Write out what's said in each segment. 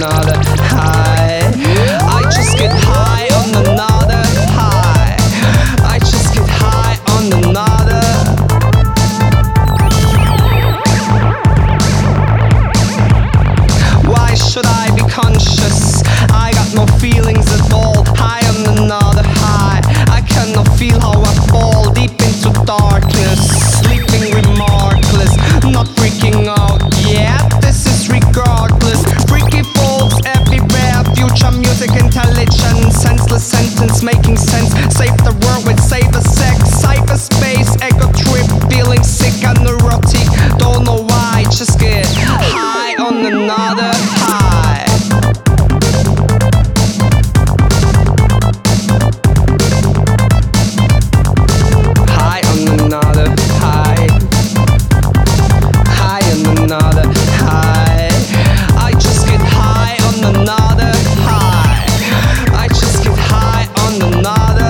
another high. I just get high on another high. I just get high on another. Why should I be conscious? I got no feelings at all. High on another high. I cannot feel how I fall deep into darkness, sleeping remarkless, not freaking out yet. This is regardless. Freaky folks everywhere. Future music intelligence. Senseless sentence making sense. Save the world with saver sex. Cyberspace ego trip. Feeling sick and neurotic. Don't know why. Just get high on another high. High on another high. High on another high. I just get high on another high. I just get high on another.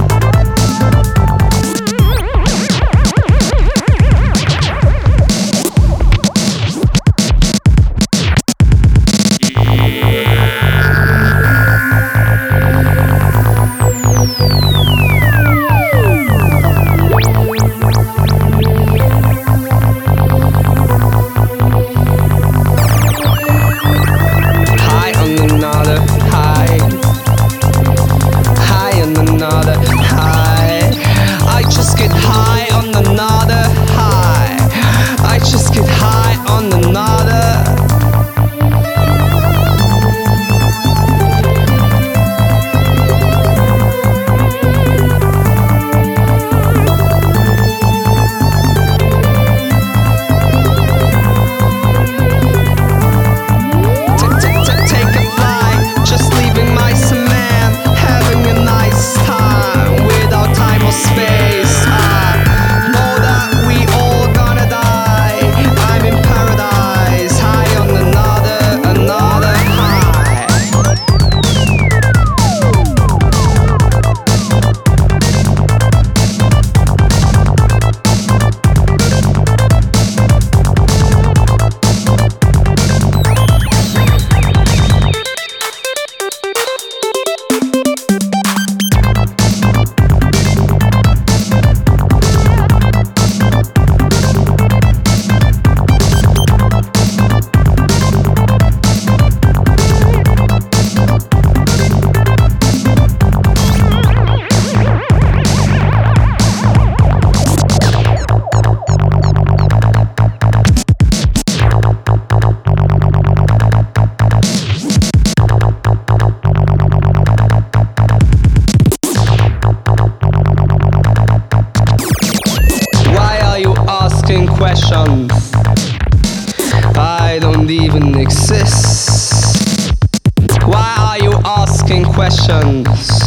High on another high. High on another high. I just get high on another high. I just get high on another. Take a flight, just leaving my cement, having a nice time without time or space. I know that we all gonna die. I'm in paradise, high on another high. Why are you asking questions? I don't even exist. Why are you asking questions?